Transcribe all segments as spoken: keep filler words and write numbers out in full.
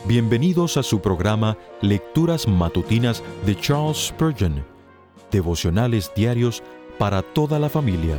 Bienvenidos a su programa Lecturas Matutinas de Charles Spurgeon, devocionales diarios para toda la familia.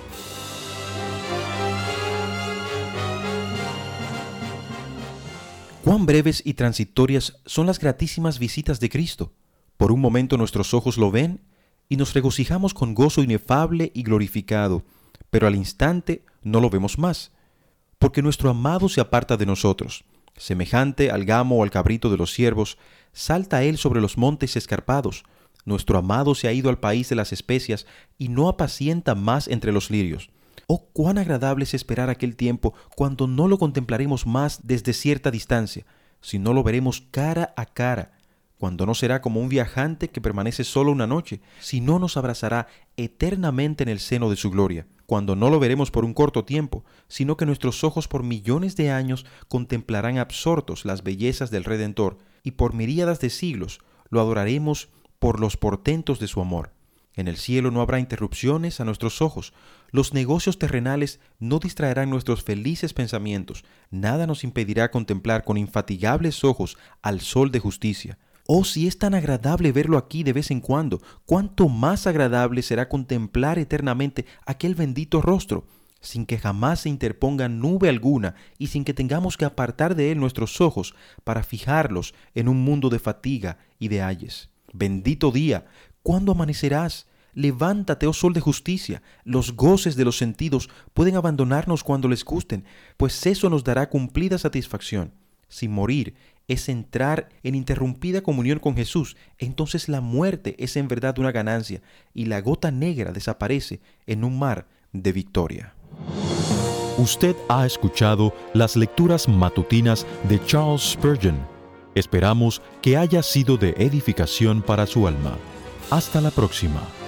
Cuán breves y transitorias son las gratísimas visitas de Cristo. Por un momento nuestros ojos lo ven y nos regocijamos con gozo inefable y glorificado, pero al instante no lo vemos más, porque nuestro amado se aparta de nosotros. Semejante al gamo o al cabrito de los ciervos, salta él sobre los montes escarpados. Nuestro amado se ha ido al país de las especias y no apacienta más entre los lirios. Oh, cuán agradable es esperar aquel tiempo cuando no lo contemplaremos más desde cierta distancia, sino lo veremos cara a cara, cuando no será como un viajante que permanece solo una noche, sino nos abrazará eternamente en el seno de su gloria, cuando no lo veremos por un corto tiempo, sino que nuestros ojos por millones de años contemplarán absortos las bellezas del Redentor, y por miríadas de siglos lo adoraremos por los portentos de su amor. En el cielo no habrá interrupciones a nuestros ojos. Los negocios terrenales no distraerán nuestros felices pensamientos. Nada nos impedirá contemplar con infatigables ojos al sol de justicia. Oh, si es tan agradable verlo aquí de vez en cuando, cuánto más agradable será contemplar eternamente aquel bendito rostro, sin que jamás se interponga nube alguna y sin que tengamos que apartar de él nuestros ojos para fijarlos en un mundo de fatiga y de ayes. Bendito día, ¿cuándo amanecerás? Levántate, oh sol de justicia. Los goces de los sentidos pueden abandonarnos cuando les gusten, pues eso nos dará cumplida satisfacción. Si morir es entrar en interrumpida comunión con Jesús, entonces la muerte es en verdad una ganancia y la gota negra desaparece en un mar de victoria. Usted ha escuchado las lecturas matutinas de Charles Spurgeon. Esperamos que haya sido de edificación para su alma. Hasta la próxima.